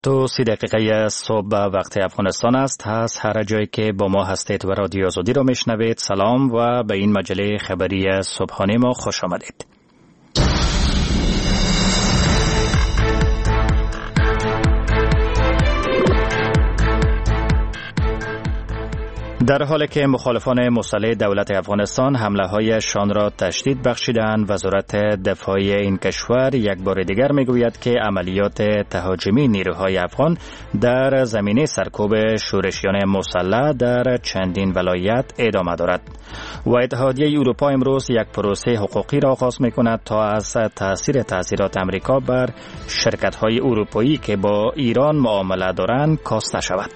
تو 30 دقیقه صبح وقت افغانستان است. هر جایی که با ما هستید و رادیو آزادی رو میشنوید، سلام و به این مجله خبری صبحانه ما خوش آمدید. در حالی که مخالفان مسلح دولت افغانستان حمله‌هایشان را تشدید بخشیدند، وزارت دفاع این کشور یک بار دیگر میگوید که عملیات تهاجمی نیروهای افغان در زمینه سرکوب شورشیان مسلح در چندین ولایت ادامه دارد. و اتحادیه اروپا امروز یک پروسه حقوقی را آغاز می‌کند تا از تاثیرات امریکا بر شرکت‌های اروپایی که با ایران معامله دارند کاسته شود.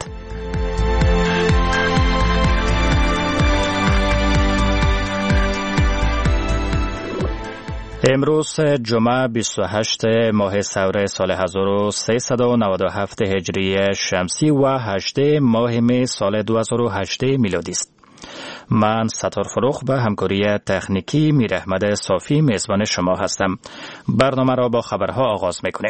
امروز جمعه 28 ماه سوره سال 1397 هجری شمسی و 18 ماه می سال 2008 میلادی است. من ستار فروخ به همکاری تکنیکی میر احمد صافی میزبان شما هستم. برنامه را با خبرها آغاز میکنیم.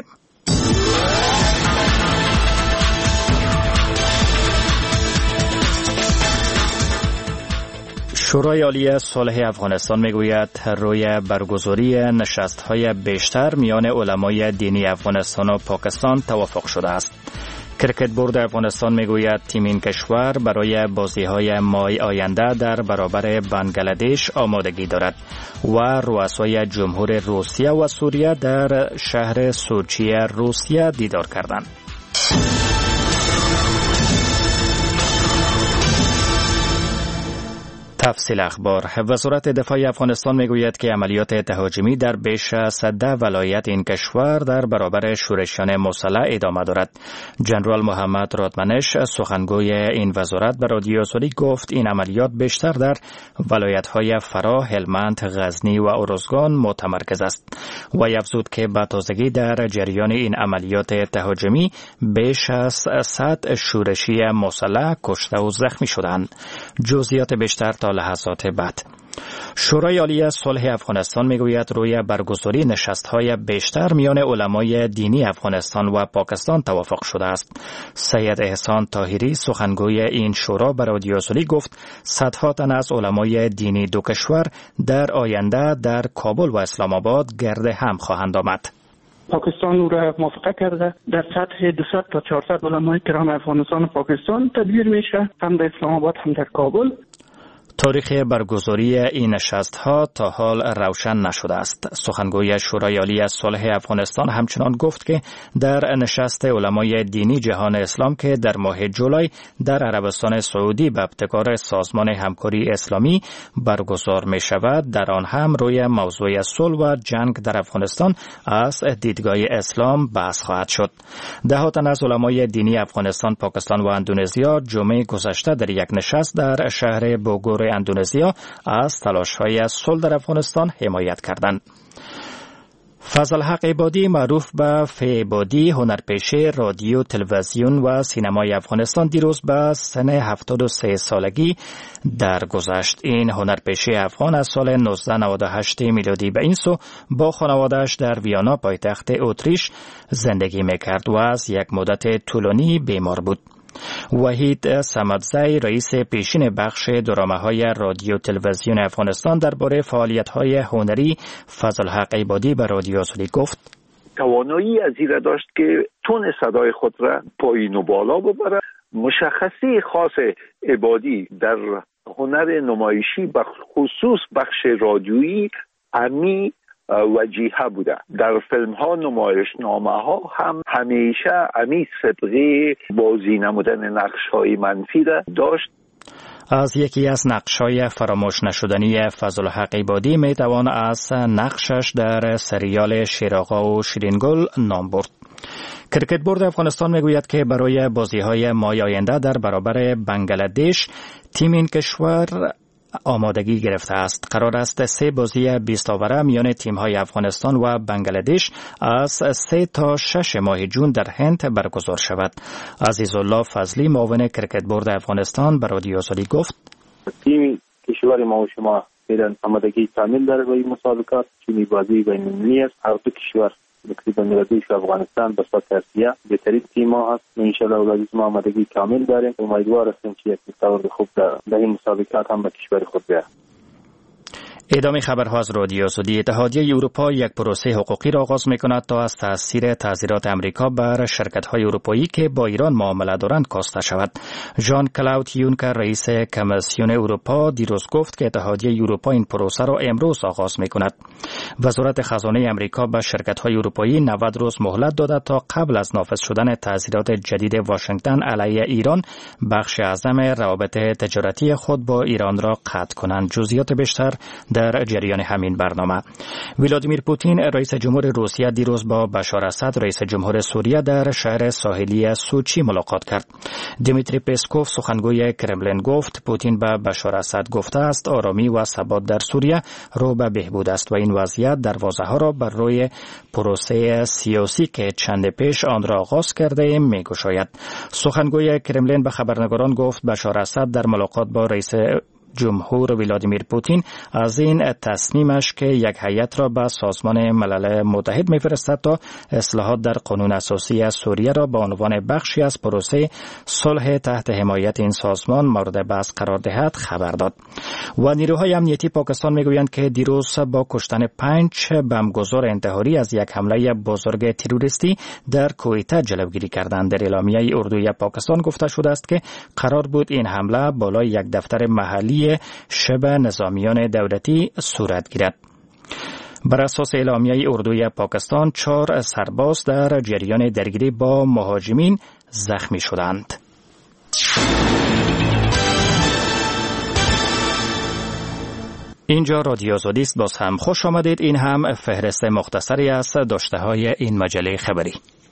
شورای عالی صلح افغانستان میگوید روی برگزاری نشست‌های بیشتر میان علمای دینی افغانستان و پاکستان توافق شده است. کرکت بورد افغانستان میگوید تیم این کشور برای بازی‌های ماه آینده در برابر بنگلادش آمادگی دارد و رؤسای جمهور روسیه و سوریه در شهر سوچی روسیه دیدار کردند. تفصیل اخبار. وزارت دفاع افغانستان میگوید که عملیات تهاجمی در بیش از 10 ولایت این کشور در برابر شورشیان مسلح ادامه دارد. جنرال محمد رادمنش سخنگوی این وزارت به رادیو آزادی گفت این عملیات بیشتر در ولایت‌های فرا، هلمند، غزنی و ارزگان متمرکز است و افزود که به تازگی در جریان این عملیات تهاجمی بیش از 100 شورشی مسلح کشته و زخمی شدند. جزئیات بیشتر تا لحظات بعد. شورای عالی صلح افغانستان میگوید روی برگزاری نشست‌های بیشتر میان علمای دینی افغانستان و پاکستان توافق شده است. سید احسان طاهری سخنگوی این شورا به رادیو آزادی گفت صدها تن از علمای دینی دو کشور در آینده در کابل و اسلام آباد گرد هم خواهند آمد. پاکستان او را موافقه کرده در سطح 200 تا 400 علمای کرام افغانستان و پاکستان تدبیر میشه، هم در اسلام آباد هم در کابل. تاریخ برگزاری این نشست‌ها تا حال روشن نشده است. سخنگوی شورای عالی صلح افغانستان همچنان گفت که در نشست علمای دینی جهان اسلام که در ماه جولای در عربستان سعودی به ابتکار سازمان همکاری اسلامی برگزار می شود، در آن هم روی موضوع صلح و جنگ در افغانستان از دیدگاه اسلام بحث خواهد شد. ده تن از علمای دینی افغانستان، پاکستان و اندونزیا جمعه گذشته در یک نشست در شهر بوگور اندونزیا از تلاش‌های صلح در افغانستان حمایت کردند. فضل حق عبادی معروف به فی عبادی، هنرپیشه رادیو، تلویزیون و سینمای افغانستان دیروز به سن 73 سالگی درگذشت. این هنرپیشه افغان از سال 1998 میلادی به این سو با خانواده‌اش در ویانا پایتخت اتریش زندگی می‌کرد و از یک مدت طولانی بیمار بود. وحید صمدزی رئیس پیشین بخش درامه‌های رادیو تلویزیون افغانستان درباره فعالیت‌های هنری فضل حق عبادی به رادیو آزادی گفت توانایی از این داشت که تون صدای خود را پایین و بالا ببره. مشخصی خاص عبادی در هنر نمایشی به خصوص بخش رادیویی امی وجیه بوده. در فیلم ها، نمایشنامه ها هم همیشه امی صدقه بازی نمودن نقش های منفی را داشت. از یکی از نقش‌های فراموش نشدنی فضل حق عبادی می توان از نقشش در سریال شیرآقا و شیرینگل نام برد. کرکت بورد افغانستان میگوید که برای بازی‌های ماه آینده در برابر بنگلادش تیم این کشور آمادگی گرفته است. قرار است 3 بازی 20 آوره میان تیم‌های افغانستان و بنگلادش از 3 تا 6 ماه جون در هند برگزار شود. عزیزالله فضلی معاون کرکت بورد افغانستان به رادیو آزادی گفت تیم کشور ما و شما آمادگی کامل داره به این مسابقات. تیم بازی بین‌المللی است. هر دو کشور نکته بنگلادیش و افغانستان به صورت ترسیه بهترین تیم ما هست. ان شاء الله اولادیز ما آمادگی کامل داریم. امیدوار هستیم که یک مستوی خوب در این مسابقات هم به کشور خود بیاید. ادامه خبرها از رادیو سعودی. اتحادیه اروپا یک پروسه حقوقی را آغاز می‌کند تا از تاثیر تعزیرات امریکا بر شرکت‌های اروپایی که با ایران معامله دارند کاسته شود. ژان کلاود یونکر رئیس کمیسیون اروپا دیروز گفت که اتحادیه اروپا این پروسه را امروز آغاز می‌کند. وزارت خزانه امریکا به شرکت‌های اروپایی 90 روز مهلت داده تا قبل از نافذ شدن تعزیرات جدید واشنگتن علیه ایران بخش اعظم روابط تجارتی خود با ایران را قطع کنند. جزئیات بیشتر در جریان همین برنامه. ولادیمیر پوتین رئیس جمهور روسیه دیروز با بشار اسد رئیس جمهور سوریه در شهر ساحلی سوچی ملاقات کرد. دیمیتری پسکوف سخنگوی کرملین گفت پوتین به بشار اسد گفته است آرامی و ثبات در سوریه رو به بهبود است و این وضعیت دروازه‌ها را بر روی پروسه سیاسی که چند پیش آن را آغاز کرده می‌گشاید. سخنگوی کرملین به خبرنگاران گفت بشار اسد در ملاقات با رئیس جمهور ولادیمیر پوتین از این تصمیمش که یک هیئت را به سازمان ملل متحد می‌فرستد تا اصلاحات در قانون اساسی سوریه را به عنوان بخشی از پروسه صلح تحت حمایت این سازمان مورد بحث قرار دهد خبر داد. و نیروهای امنیتی پاکستان میگویند که دیروز با کشتن 5 بمبگذار انتحاری از یک حمله بزرگ تروریستی در کویته جلوگیری کردند. در اعلامیه اردوی پاکستان گفته شده است که قرار بود این حمله بالای یک دفتر محلی شبه نظامیان دولتی صورت گیرد. بر اساس اعلامیه اردوی پاکستان 4 سرباز در جریان درگیری با مهاجمین زخمی شدند. اینجا رادیو سعودی است. باز هم خوش آمدید. این هم فهرست مختصری از داشته‌های این مجله خبری.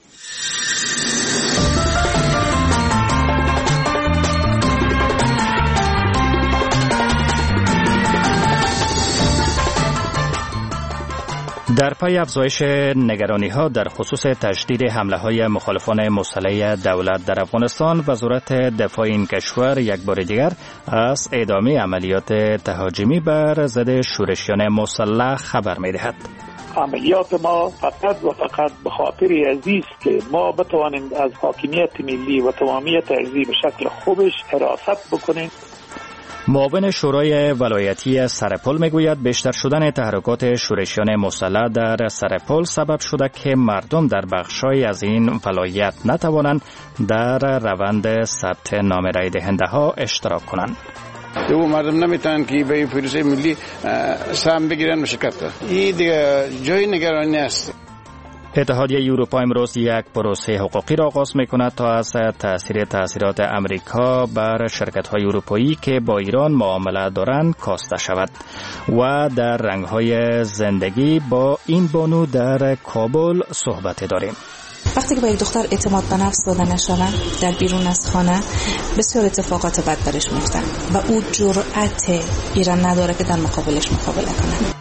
در پی افزایش نگرانی‌ها در خصوص تشدید حمله‌های مخالفان مسلح دولت در افغانستان، وزارت دفاع این کشور یک بار دیگر از ادامه عملیات تهاجمی بر ضد شورشیان مسلح خبر می‌دهد. عملیات ما فقط و فقط به خاطر عزیز که ما بتوانیم از حاکمیت ملی و تمامیت ارضی به شکل خوبش حراست بکنیم. معاون شورای ولایتی سرپل میگوید بیشتر شدن تحرکات شورشیان مسلح در سرپل سبب شده که مردم در بخشای از این ولایت نتوانند در روند ثبت نام رای دهنده ها اشتراک کنند. او مردم نمیتونن که به پروسه ملی سهم بگیرن و شرکت کنن. این دیگه جای نگرانی است. اتحادیه اروپا امروز یک پروسه حقوقی را آغاز می‌کند تا از تأثیرات امریکا بر شرکت‌های اروپایی که با ایران معامله دارند کاسته شود. و در رنگ‌های زندگی با این بانو در کابل صحبت داریم. وقتی که با یک دختر اعتماد به نفس داده نشود در بیرون از خانه بسیار اتفاقات بد برش میفتن و او جرأت ایران نداره که در مقابلش مقابله کنه.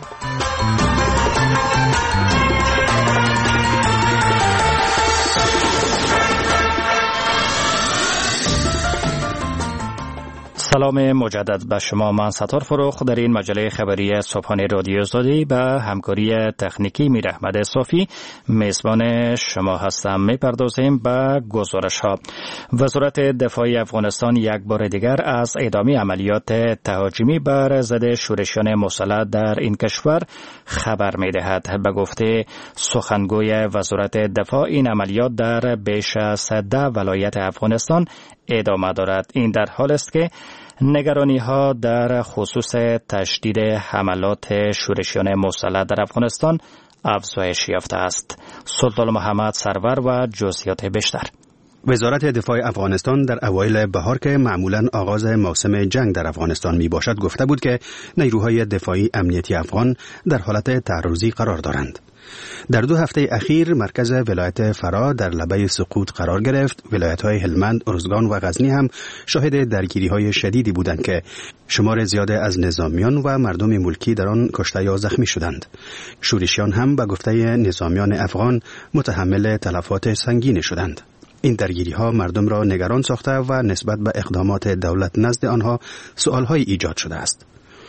سلام مجدد به شما. من ستار فروخ در این مجله خبری صبحانه رادیو سعودی به همکاری تکنیکی میر احمد صافی میزبان شما هستم. میپردازیم به گزارش ها. وزارت دفاع افغانستان یک بار دیگر از ادامه عملیات تهاجمی بر ضد شورشیان مسلح در این کشور خبر میدهد. به گفته سخنگوی وزارت دفاع این عملیات در بیش از 10 ولایت افغانستان ادامه دارد. این در حال است که نگرانی ها در خصوص تشدید حملات شورشیان مسلح در افغانستان افزایش یافته است. سلطان محمد سرور و جزئیات بیشتر. وزارت دفاع افغانستان در اوایل بهار که معمولاً آغاز موسم جنگ در افغانستان می باشد گفته بود که نیروهای دفاعی امنیتی افغان در حالت تعرضی قرار دارند. در 2 هفته اخیر مرکز ولایت فرا در لبه سقوط قرار گرفت. ولایت‌های هلمند، ارزگان و غزنی هم شاهد درگیری‌های شدیدی بودند که شمار زیاده از نظامیان و مردم ملکی در آن کشته یا زخمی شدند. شورشیان هم به گفته نظامیان افغان متحمل تلفات سنگین شدند. این درگیری‌ها مردم را نگران ساخته و نسبت به اقدامات دولت نزد آنها سوال‌های ایجاد شده است.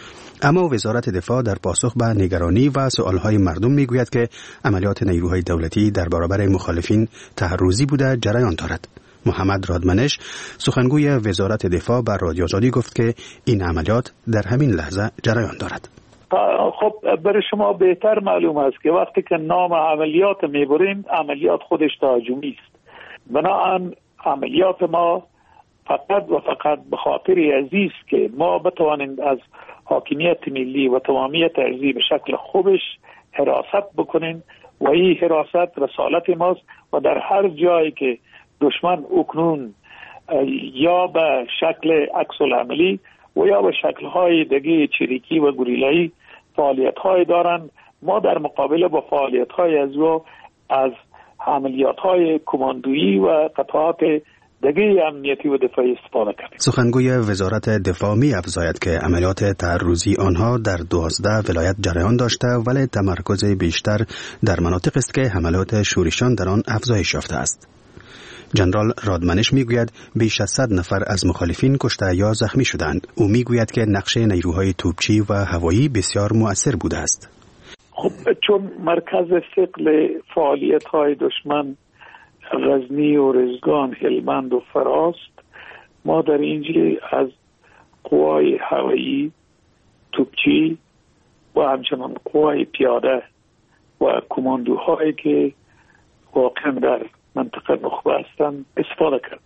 اما وزارت دفاع در پاسخ به نگرانی و سؤالهای مردم میگوید که عملیات نیروهای دولتی در برابر مخالفین تحرزی بوده جریان دارد. محمد رادمنش سخنگوی وزارت دفاع بر رادیو آزادی گفت که این عملیات در همین لحظه جریان دارد. خب برای شما بهتر معلوم است که وقتی که نام عملیات میبریم عملیات خودش تهاجمی است. بنابراین عملیات ما فقط و فقط به خاطر عزیز که ما بتوانیم از حاکمیت ملی و تمامیت ارضی به شکل خوبش حراست بکنیم و این حراست رسالت ماست و در هر جایی که دشمن اکنون یا به شکل عکس العملی و یا به شکل‌های دیگه چریکی و گوریلایی فعالیت‌های دارند، ما در مقابل با فعالیت‌های از عملیات‌های کماندویی و قطعات دیگه امنیتی و دفاعی استفاده کردیم. سخنگوی وزارت دفاع می افزاید که عملیات تحرزی آنها در 12 ولایت جریان داشته ولی تمرکز بیشتر در مناطق است که حملات شورشیان در آن افزایش یافته است. جنرال رادمنش میگوید بیش از 100 نفر از مخالفین کشته یا زخمی شدند. او میگوید که نقش نیروهای توپچی و هوایی بسیار مؤثر بوده است. خب چون مرکز ثقل فعالیت‌های دشمن غزنی و رزگان، هلمند و فراست، ما در اینجا از قوای هوایی، توپچی و همچنان قوای پیاده و کماندوهایی که واقعا در منطقه نخبه هستند استفاده کرد.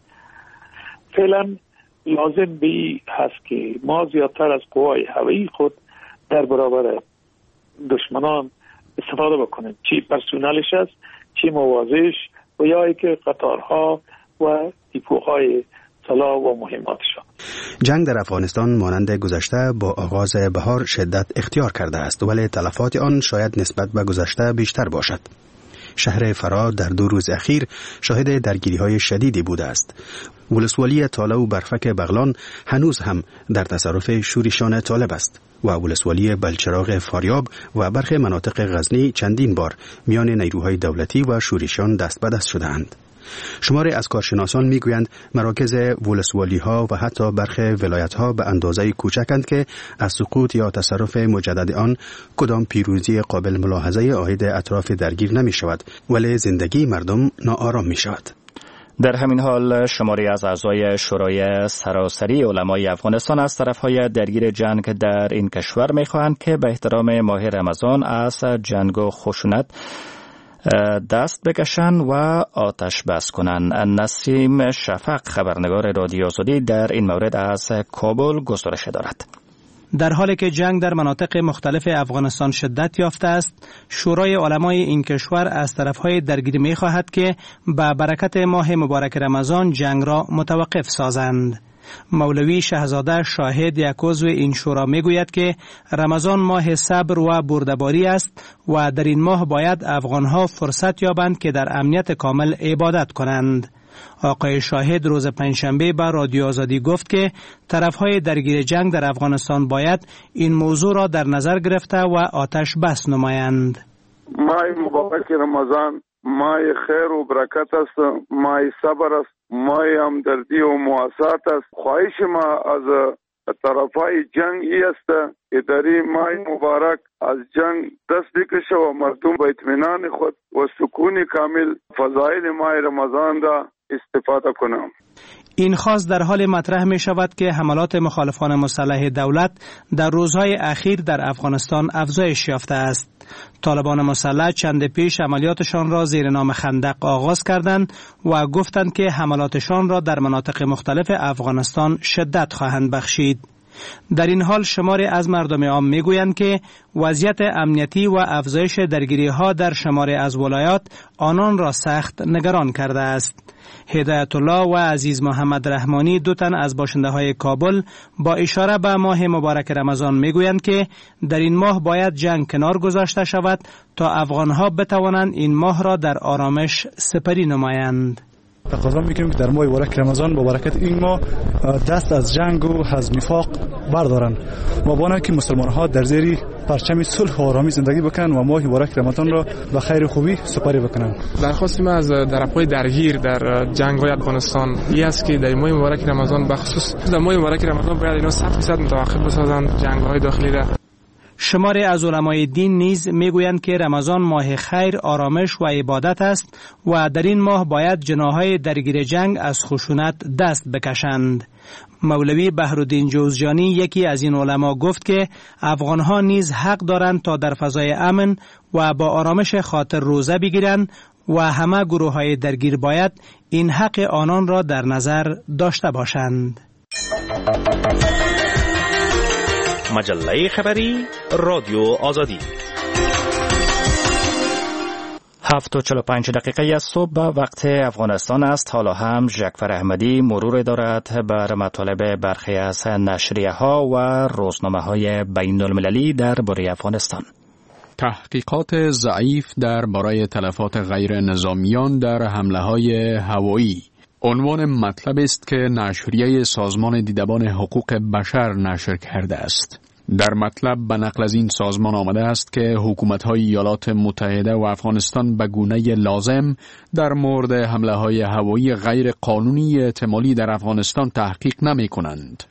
فعلا لازم به هست که ما زیادتر از قوای هوایی خود در برابر دشمنان استفاده بکنیم، چی پرسونلش است، چی موازیش و یا ای که قطارها و دیپوهای سلاح و مهماتشان. جنگ در افغانستان مانند گذشته با آغاز بهار شدت اختیار کرده است ولی تلفات آن شاید نسبت به گذشته بیشتر باشد. شهر فرا در 2 روز اخیر شاهد درگیری‌های شدیدی بوده است. ولسوالی تاله و برفک بغلان هنوز هم در تصرف شورشیان طالب است و ولسوالی بلچراغ فاریاب و برخی مناطق غزنی چندین بار میان نیروهای دولتی و شورشیان دست به دست شده‌اند. شماری از کارشناسان میگویند مراکز ولسوالی‌ها و حتی برخی ولایت‌ها به اندازه کوچکند که از سقوط یا تصرف مجدد آن کدام پیروزی قابل ملاحظه عاید اطراف درگیر نمی شود ولی زندگی مردم ناآرام می شود. در همین حال شماری از اعضای شورای سراسری علمای افغانستان از طرفهای درگیر جنگ در این کشور می‌خواهند که به احترام ماه رمضان از جنگ و خشونت دست بکشند و آتش بس کنند. نسیم شفق خبرنگار رادیو آزادی در این مورد از کابل گزارش دارد. در حالی که جنگ در مناطق مختلف افغانستان شدت یافته است، شورای علمای این کشور از طرفهای درگیر می خواهد که با برکت ماه مبارک رمضان جنگ را متوقف سازند. مولوی شهزاده شاهد یک عضو این شورا می گوید که رمضان ماه صبر و بردباری است و در این ماه باید افغانها فرصت یابند که در امنیت کامل عبادت کنند. آقای شاهد روز پنجشنبه به رادیو آزادی گفت که طرفهای درگیر جنگ در افغانستان باید این موضوع را در نظر گرفته و آتش بس نمایند. ماه مبارک رمضان ماه خیر و برکت است، ماه صبر است، ماه همدردی و مواسات است. خواهش ما از طرفای جنگ ای است که در این ماه مبارک از جنگ دست بکشه و مردم با اطمینان خود و سکون کامل فضایل ماه رمضان را استفاده کنند. این خواست در حال مطرح می شود که حملات مخالفان مسلح دولت در روزهای اخیر در افغانستان افزایش یافته است. طالبان مسلح چند پیش عملیاتشان را زیر نام خندق آغاز کردند و گفتند که حملاتشان را در مناطق مختلف افغانستان شدت خواهند بخشید. در این حال شماری از مردم عام میگویند که وضعیت امنیتی و افزایش درگیری‌ها در شماری از ولایات آنان را سخت نگران کرده است. هدایت الله و عزیز محمد رحمانی دو تن از باشنده‌های کابل با اشاره به ماه مبارک رمضان میگویند که در این ماه باید جنگ کنار گذاشته شود تا افغان‌ها بتوانند این ماه را در آرامش سپری نمایند. تقاضا میکنیم که در ماه مبارک رمضان با برکت این ماه دست از جنگ و از نفاق بردارن و با آنکه مسلمان ها در زیر پرچم صلح و آرامی زندگی بکنن و ماه مبارک رمضان را به خیر خوبی سپری بکنن. درخواست ما از طرفهای درگیر در جنگ‌های افغانستان این است که در ماه مبارک رمضان بخصوص در ماه مبارک رمضان باید اینا 100% متوقف بسازند جنگ‌های داخلی را. شماری از علمای دین نیز میگویند که رمضان ماه خیر، آرامش و عبادت است و در این ماه باید جناحهای درگیر جنگ از خشونت دست بکشند. مولوی بهرالدین جوزجانی یکی از این علما گفت که افغانها نیز حق دارند تا در فضای امن و با آرامش خاطر روزه بگیرند و همه گروه‌های درگیر باید این حق آنان را در نظر داشته باشند. مجله خبری رادیو آزادی 7:45 دقیقه از صبح وقت افغانستان است. حالا هم جعفر احمدی مرور دارد بر مطالب برخی از نشریه ها و روزنامه های بین المللی درباره افغانستان. تحقیقات ضعیف درباره تلفات غیر نظامیان در حمله های هوایی عنوان مطلب است که نشریه سازمان دیدبان حقوق بشر نشر کرده است. در مطلب به نقل از این سازمان آمده است که حکومت‌های ایالات متحده و افغانستان به گونه لازم در مورد حمله‌های هوایی غیر قانونی احتمالی در افغانستان تحقیق نمی‌کنند.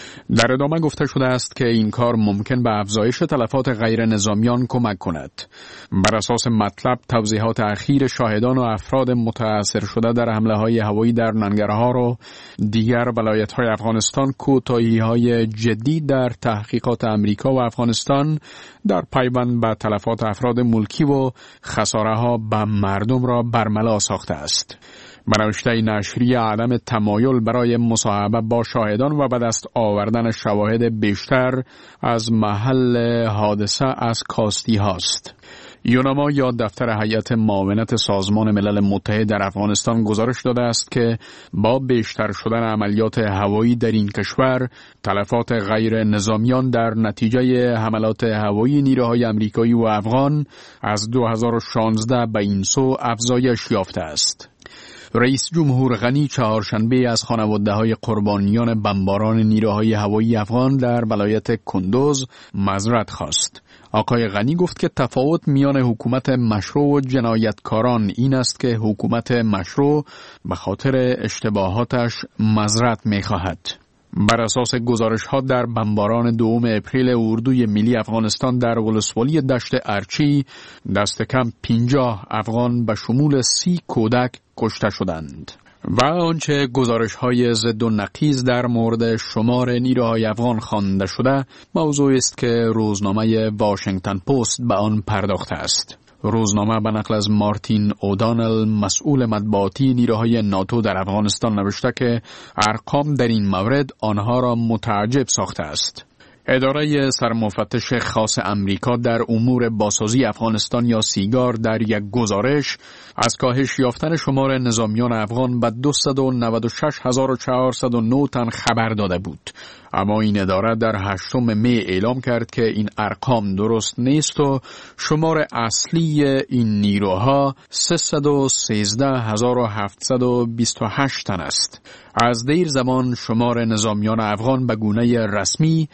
در ادامه گفته شده است که این کار ممکن به افزایش تلفات غیر نظامیان کمک کند. بر اساس مطلب توضیحات اخیر شاهدان و افراد متاثر شده در حمله‌های هوایی در ننگرهار و دیگر ولایت‌های افغانستان کوتاهی‌های جدی در تحقیقات امریکا و افغانستان در پیوند به تلفات افراد ملکی و خساره‌ها به مردم را برملا ساخته است. به نوشته نشریه عدم تمایل برای مصاحبه با شاهدان و به دست آوردن شواهد بیشتر از محل حادثه از کاستی هاست. یوناما یا دفتر هیئت معاونت سازمان ملل متحد در افغانستان گزارش داده است که با بیشتر شدن عملیات هوایی در این کشور، تلفات غیر نظامیان در نتیجه حملات هوایی نیروهای امریکایی و افغان از 2016 به این سو افزایش یافته است. رئیس جمهور غنی چهارشنبه از خانواده‌های قربانیان بمباران نیروهای هوایی افغان در ولایت کندوز معذرت خواست. آقای غنی گفت که تفاوت میان حکومت مشروع و جنایتکاران این است که حکومت مشروع به خاطر اشتباهاتش معذرت می‌خواهد. بر اساس گزارش‌ها در بمباران 2 اپریل اردوی ملی افغانستان در ولسوالی دشت ارچی دست کم 50 افغان به شمول 30 کودک کشته شدند. و آنچه گزارش‌های ضد و نقیض در مورد شمار نیروهای افغان خوانده شده موضوعی است که روزنامه واشنگتن پست به آن پرداخته است. روزنامه به نقل از مارتین اودانل مسئول مطبوعاتی نیروهای ناتو در افغانستان نوشته که ارقام در این مورد آنها را متعجب ساخته است. اداره سرمفتش خاص امریکا در امور بازسازی افغانستان یا سیگار در یک گزارش از کاهش یافتن شمار نظامیان افغان به 296,409 تن خبر داده بود. اما این اداره در 8 می اعلام کرد که این ارقام درست نیست و شمار اصلی این نیروها 313,728 تن است. از دیر زمان شمار نظامیان افغان به گونه رسمی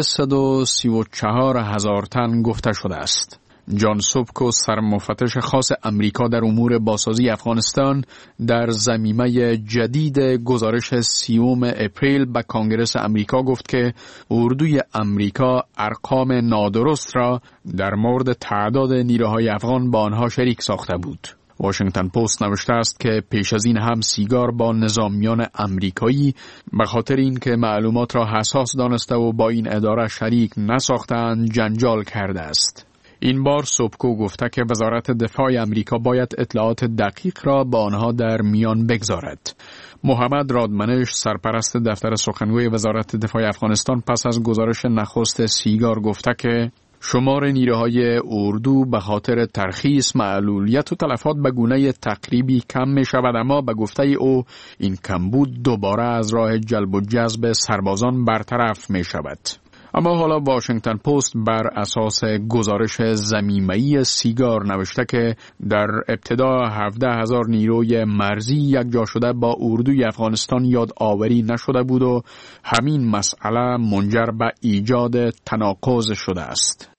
334,000 تن گفته شده است. جان سوبکو سرمفتش خاص امریکا در امور بازسازی افغانستان در ضمیمه جدید گزارش 30 اپریل به کنگره امریکا گفت که اردوی امریکا ارقام نادرست را در مورد تعداد نیروهای افغان با آنها شریک ساخته بود. واشنگتن پست نوشته است که پیش از این هم سیگار با نظامیان امریکایی به خاطر اینکه معلومات را حساس دانسته و با این اداره شریک نساختند جنجال کرده است. این بار سوبکو گفته که وزارت دفاع امریکا باید اطلاعات دقیق را با آنها در میان بگذارد. محمد رادمنش سرپرست دفتر سخنگوی وزارت دفاع افغانستان پس از گزارش نخست سیگار گفته که شمار نیروهای اردو به خاطر ترخیص، معلولیت و تلفات به گونه تقریبی کم می شود، اما به گفته او این کمبود دوباره از راه جلب و جذب سربازان برطرف می شود. اما حالا واشنگتن پست بر اساس گزارش ضمیمه‌ای سیگار نوشته که در ابتدا 17,000 نیروی مرزی یکجا شده با اردوی افغانستان یاد آوری نشده بود و همین مسئله منجر به ایجاد تناقض شده است.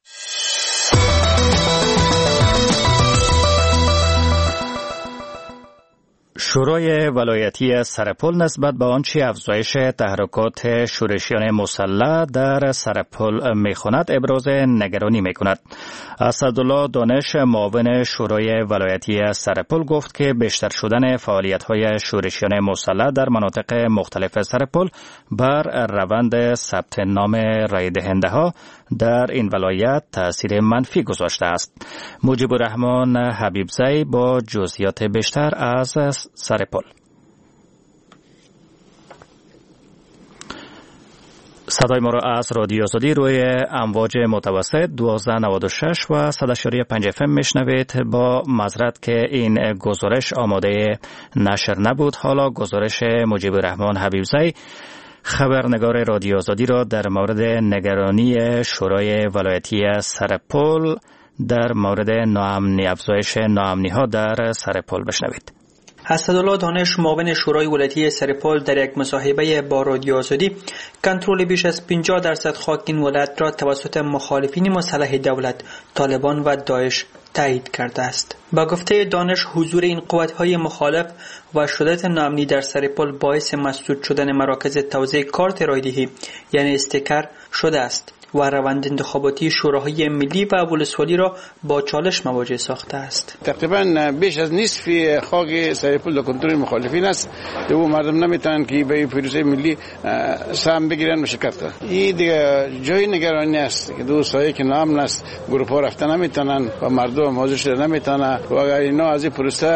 شورای ولایتی سرپل نسبت به آنچه افزایش تحرکات شورشیان مسلح در سرپل می‌خواند ابراز نگرانی می‌کند. اسدالله دانش معاون شورای ولایتی سرپل گفت که بیشتر شدن فعالیت‌های شورشیان مسلح در مناطق مختلف سرپل بر روند ثبت نام رای دهنده‌ها در این ولایت تأثیر منفی گذاشته است. مجیب الرحمن حبیبزی با جزئیات بیشتر از سرپل. صدای ما را از رادیو آزادی روی امواج متوسط 1296 و 100.5 FM میشنوید. با معذرت که این گزارش آماده نشر نبود. حالا گزارش مجیب الرحمن حبیبزی خبرنگار رادیو آزادی را در مورد نگرانی شورای ولایتی سرپل در مورد افزایش ناامنی‌ها در سرپل بشنوید. اسدالله دانش معاون شورای ولایتی سرپل در یک مصاحبه با رادیو آزادی کنترل بیش از 50% خاک این ولایت را توسط مخالفین مسلح دولت، طالبان و داعش تایید کرده است. با گفته دانش حضور این قوت‌های مخالف و شدت ناامنی در سرپل باعث مسدود شدن مراکز توزیع کارت رایدهی یعنی استیکر شده است و روند انتخاباتی شوراهای ملی و ولسوالی را با چالش مواجه ساخته است. تقریبا بیش از نصف خاک سرپل در کنترل مخالفین است. و مردم نمیتونن که به پروسه ملی سهم بگیرن و شرکت کنن. این دیگه جای نگرانی است که دوستایی که نام است گروه ها رفتن نمیتونن و مردم موضوع شده نمیتونن و اگر اینا از این پروسه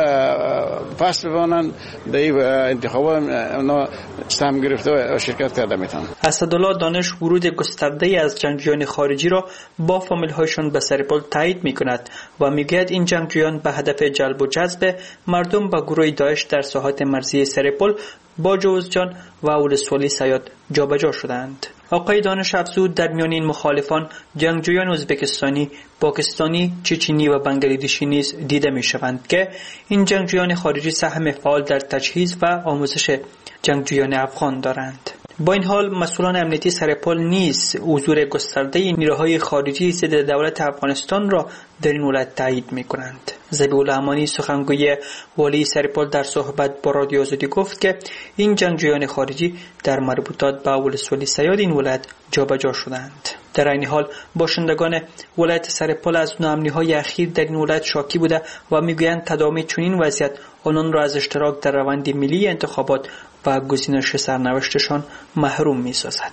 پس بمانن در این انتخابات اونا سهم گرفته و شرکت کرده میتونن. اسدالله دانش ورود گسترده از جنگجویان خارجی را با فامیل‌هایشان به سرپل تایید می‌کند و می‌گوید این جنگجویان به هدف جلب و جذب مردم به گروه داعش در ساحات مرزی سرپل با جوزجان و ولسوالی سیاد جابجا شدند. آقای دانش افزود در میان این مخالفان جنگجویان ازبکستانی، پاکستانی، چچنی و بنگلادشی نیز دیده می‌شوند که این جنگجویان خارجی سهم فعال در تجهیز و آموزش جنگجویان افغان دارند. با این حال مسئولان امنیتی سرپل نیز حضور گسترده نیروهای خارجی ضد دولت افغانستان را در این ولایت تایید می‌کنند. ذبیح الله امانی سخنگوی والی سرپل در صحبت با رادیو آزادی گفت که این جنگجویان خارجی در مربوطات به ولسوالی سیاد این ولایت جابجا شدند. در این حال باشندگان ولایت سرپل از ناامنی‌های اخیر در این ولایت شاکی بوده و می‌گویند تداوم چنین وضعیت آنان را از اشتراک در روند ملی انتخابات و گزینش سرنوشتشان محروم می‌سازد.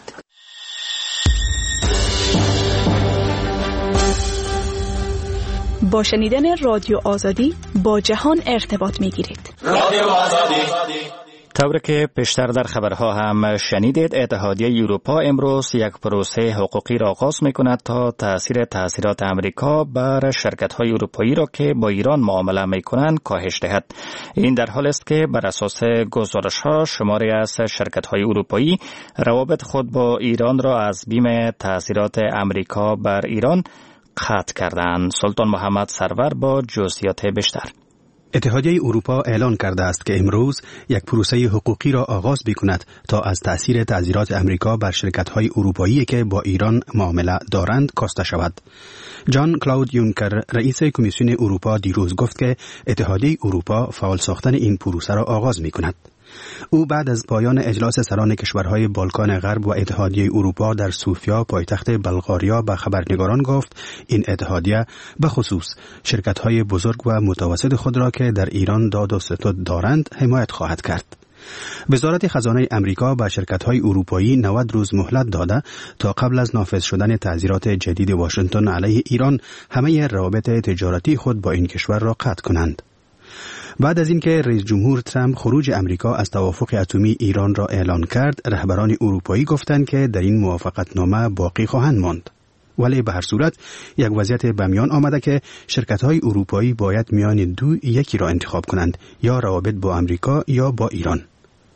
با شنیدن رادیو آزادی با جهان ارتباط می‌گیرید. رادیو آزادی. طور که پیشتر در خبرها هم شنیدید، اتحادیه اروپا امروز یک پروسه حقوقی را آغاز می‌کند تا تأثیرات آمریکا بر شرکت‌های اروپایی را که با ایران معامله می‌کنند کاهش دهد. این در حالی است که بر اساس گزارش‌ها شماری از شرکت‌های اروپایی روابط خود با ایران را از بیم تأثیرات آمریکا بر ایران قطع کردند. سلطان محمد سرور با جزئیات بیشتر. اتحادیه اروپا اعلان کرده است که امروز یک پروسه حقوقی را آغاز می‌کند تا از تأثیر تعزیرات امریکا بر شرکت‌های اروپایی که با ایران معامله دارند کاسته شود. جان کلاود یونکر رئیس کمیسیون اروپا دیروز گفت که اتحادیه اروپا فعال ساختن این پروسه را آغاز می‌کند. او بعد از پایان اجلاس سران کشورهای بالکان غرب و اتحادیه اروپا در سوفیا پایتخت بلغاریا به خبرنگاران گفت این اتحادیه به خصوص شرکت‌های بزرگ و متوسط خود را که در ایران داد و ستد دارند حمایت خواهد کرد. وزارت خزانه امریکا به شرکت‌های اروپایی 90 روز مهلت داده تا قبل از نافذ شدن تعزیرات جدید واشنگتن علیه ایران همه روابط تجارتی خود با این کشور را قطع کنند. بعد از اینکه رئیس جمهور ترامپ خروج امریکا از توافق اتمی ایران را اعلان کرد، رهبران اروپایی گفتند که در این موافقتنامه باقی خواهند ماند. ولی به هر صورت یک وضعیت به میان آمده که شرکت‌های اروپایی باید میان یکی را انتخاب کنند، یا روابط با امریکا یا با ایران.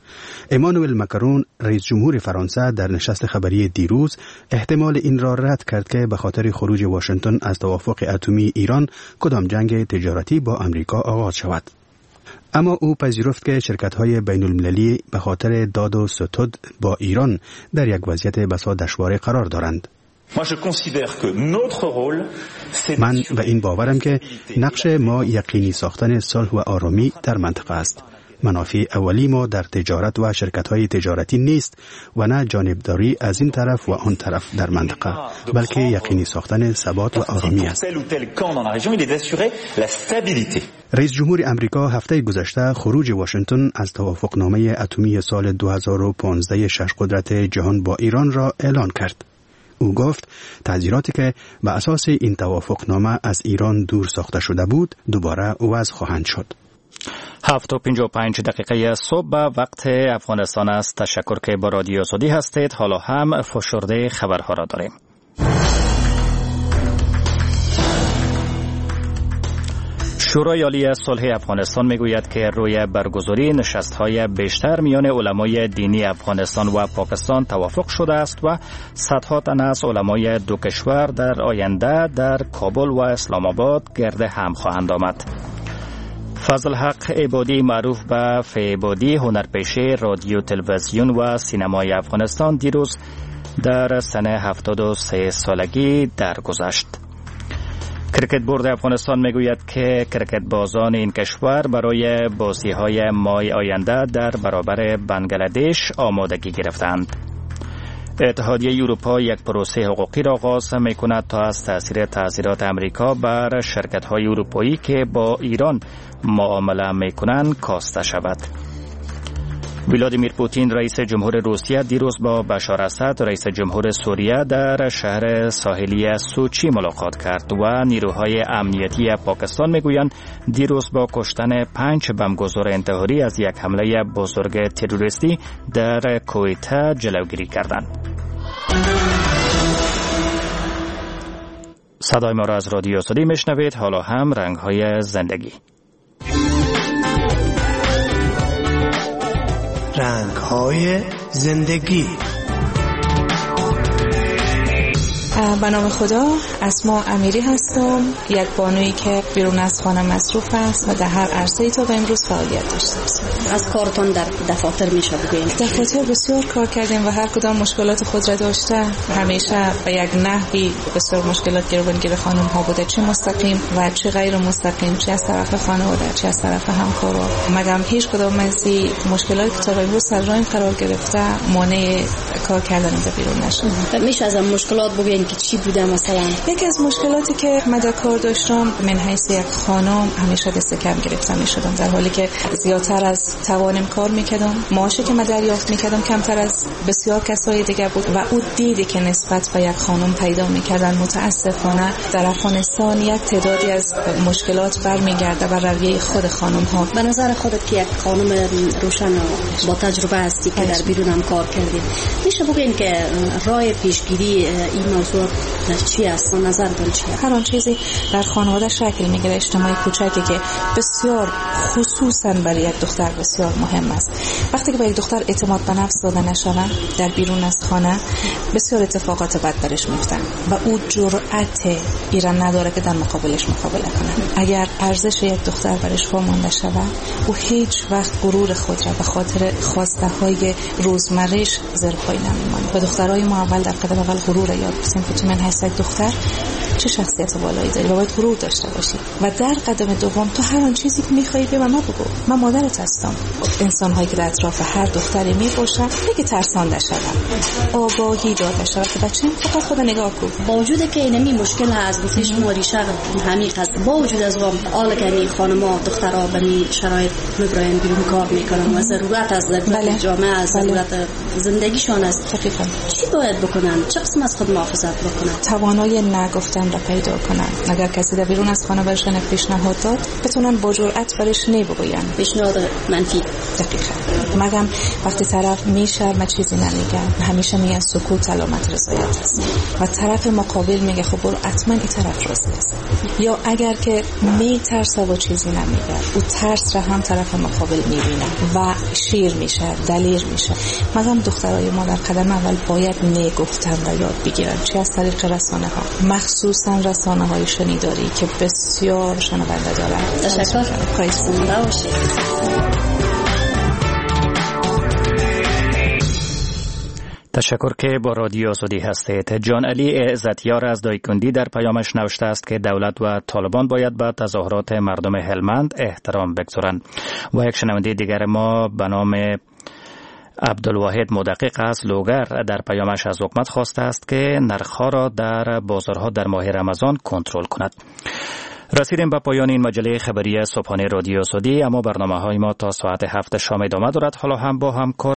امانوئل ماکرون رئیس جمهور فرانسه در نشست خبری دیروز احتمال این را رد کرد که به خاطر خروج واشنگتن از توافق اتمی ایران کدام جنگ تجارتی با امریکا آغاز شود. اما او پذیرفت که شرکت‌های بین‌المللی به خاطر داد و ستد با ایران در یک وضعیت بسا دشوار قرار دارند. من به این باورم که نقش ما یقینی ساختن صلح و آرامی در منطقه است. منافع اولی ما در تجارت و شرکت‌های تجارتی نیست و نه جانبداری از این طرف و آن طرف در منطقه، بلکه یقینی ساختن ثبات و آرامی است. رئیس جمهور امریکا هفته گذشته خروج واشنگتن از توافقنامه اتمی سال 2015 شش قدرت جهان با ایران را اعلان کرد. او گفت تعزیراتی که به اساس این توافقنامه از ایران دور ساخته شده بود دوباره وضع خواهند شد. 7:55 صبح وقت افغانستان است. تشکر که با رادیو آزادی هستید. حالا هم فشرده خبرها را داریم. شورای عالی صلح افغانستان میگوید که روی برگزاری نشست‌های بیشتر میان علمای دینی افغانستان و پاکستان توافق شده است و صدها تن از علمای دو کشور در آینده در کابل و اسلام آباد گرد هم خواهند آمد. فضل حق عبادی معروف به فیعبادی هنرپیشه رادیو تلویزیون و سینمای افغانستان دیروز در سن 73 سالگی درگذشت. کرکت بورد افغانستان میگوید که کرکت بازان این کشور برای بازی‌های ماه آینده در برابر بنگلادش آمادگی گرفتند. اتحادیه اروپا یک پروسه حقوقی را آغاز می‌کند تا از تاثیر تعزیرات امریکا بر شرکت‌های اروپایی که با ایران معامله می‌کنند کاسته شود. ولادیمیر پوتین رئیس جمهور روسیه دیروز با بشار اسد رئیس جمهور سوریه در شهر ساحلی سوچی ملاقات کرد و نیروهای امنیتی پاکستان میگویند دیروز با کشتن 5 بمبگذار انتحاری از یک حمله بزرگ تروریستی در کویته جلوگیری کردند. صدای ما را از رادیو آزادی میشنوید. حالا هم رنگ‌های زندگی. رنگ‌های زندگی. به نام خدا، اسما امیری هستم، یک بانویی که بیرون از خانه مصروف است و در هر عرصه‌ای تا به امروز فعالیت داشته است. از کارتون در دفاتر میشه بگوییم؟ دفاتر بسیار کار کردیم و هر کدام مشکلات خود را داشته. همیشه به یک نحوی بسیار مشکلات گیر خانم ها بوده، چه مستقیم و چه غیر مستقیم، چه از طرف خانواده چه از طرف همکارا. مگم هیچ کدام از این مشکلاتی که تا به امروز سر راه قرار گرفته مانع کار کردن در بیرون نشد. میشه از مشکلات بگوییم که چی بوده؟ مثلا یکی از مشکلاتی که من در کار داشتم من حیث یک خانم همیشه دست کم گرفته می شدم، در حالی که زیادتر از توانم کار میکردم. معاشی که من دریافت میکردم کمتر از بسیار کسای دیگه بود و او دیدی که نسبت به یک خانم پیدا میکردن. متاسفانه در افغانستان یک تعدادی از مشکلات برمیگرده بر رویه خود خانم ها. به نظر خودت که یک خانم روشن و با تجربه هستی که در بیرون هم کار کردی، میشه بگیم که راه پیشگیری این موضوع چی است؟ نظر دل چیه؟ هر آن چیزی در خانواده شکل میگیره. اجتماع کوچکی که بسیار خصوصا برای یک دختر بسیار مهم است. وقتی که به یک دختر اعتماد به نفس داده نشود در بیرون از خانه، بسیار اتفاقات بد برش میفتن و او جرأت ایران نداره که در مقابلش مقابله کنه. اگر ارزش یک دختر برش وامانده شود، او هیچ وقت غرور خود را به خاطر خواسته های روزمره‌اش زیر پای نمیمونه. به دخترای ما اول در قدم اول غرور را یاد بدیم که تو من هست یک دختر چه شخصیت بالایی داری و باید غرور داشته باشی، و در قدم دوم تو هر آن چیزی که میخوایی به من بگو، من مادرت هستم. انسان هایی که در اطراف هر دختری میباشن دیگه ترسانده شدن، آگاهی داده شود که بچه فقط خود نگاه کن. با وجود که اینمی مشکل هست، گفتیش ماریشه همیق هست، با وجود از حال که این خانم‌ها دخترها به این شرایط میبراین بیرون کار میکنن و ضرورت از جامعه از ضرورت زندگیشان است. دقیقاً چی باید بکنن؟ چه قسم از خود محافظت بکنن؟ توانایی نگفتن دیگران را پیدا کنند. اگر کسی در بیرون از خانه برشان پیشنهاد داد بتونن با جرأت برش نبگوین پیشنهاد منفی. دقیقاً. مگم وقتی طرف میشرمه چیزی نمیگه، همیشه میگه سکوت علامت رضایت است و طرف مقابل میگه خب برو حتما این طرف راست است. یا اگر که میترسه و چیزی نمیگه، او ترس را هم طرف مقابل میبینه و شیر میشه، دلیر میشه. مگم دخترای ما در قدم اول باید نگفتن را یاد بگیرن، چه از طریق رسانه ها، مخصوصا رسانه های شنیداری که بسیار شنونده دارند. تشکر. زنده باشید. تشکر که با رادیو آزادی هستید. جان علی عزتیار از دایکندی در پیامش نوشته است که دولت و طالبان باید به تظاهرات مردم هلمند احترام بگذارند. و یک شنونده دیگر ما به نام عبدالواحد مدقق از لوگر در پیامش از حکومت خواسته است که نرخ‌ها را در بازارها در ماه رمضان کنترل کند. رسیدیم به پایان این مجله خبری صبحانه رادیو آزادی، اما برنامه‌های ما تا ساعت 7 شام ادامه دارد. حالا هم با همکار